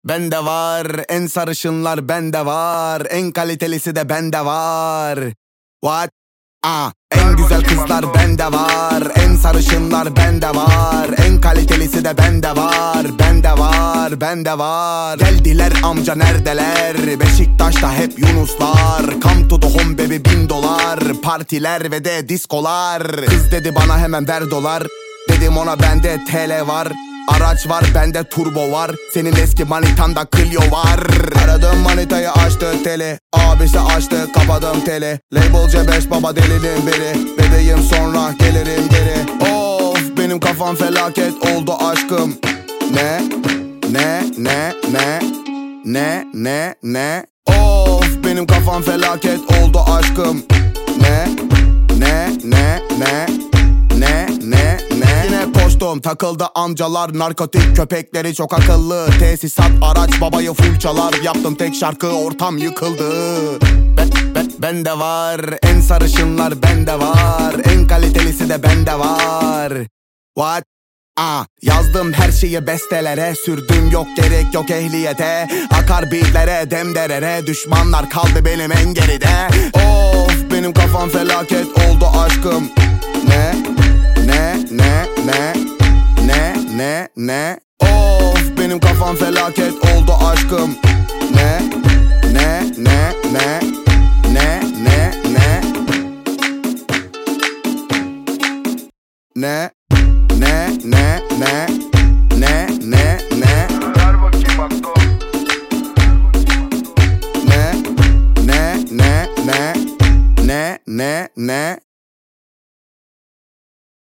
Bende var en sarışınlar, bende var en kalitelisi de bende var. What? En güzel kızlar bende var, en sarışınlar bende var, en kalitelisi de bende var. Bende var, bende var. Geldiler amca neredeler? Beşiktaş'ta hep Yunuslar. Come to the home baby, $1000. Partiler ve de diskolar. Kız dedi bana hemen ver dolar. Dedim ona bende TL var. Araç var, bende turbo var. Senin eski manitanda Clio var. Aradım manitayı, açtı teli. Abisi açtı, kapadım teli. Label C5 baba, delinin biri. Bebeğim sonra gelirim geri. Of, benim kafam felaket oldu aşkım. Ne? Of, benim kafam felaket oldu aşkım. Ne? Yine koştum, takıldı amcalar, narkotik köpekleri çok akıllı. Tesisat araç babayı full çalar. Yaptım tek şarkı, ortam yıkıldı. Bende var en sarışınlar, bende var en kalitelisi de bende var. What? Yazdım her şeyi bestelere, sürdüm yok gerek yok ehliyete. Akar beatlere, demderere, düşmanlar kaldı benim en geride. Of, benim kafam felaket oldu aşkım. Ne? Of, benim kafam felaket oldu aşkım. Ne? Ver bakayım Akdo. Ne?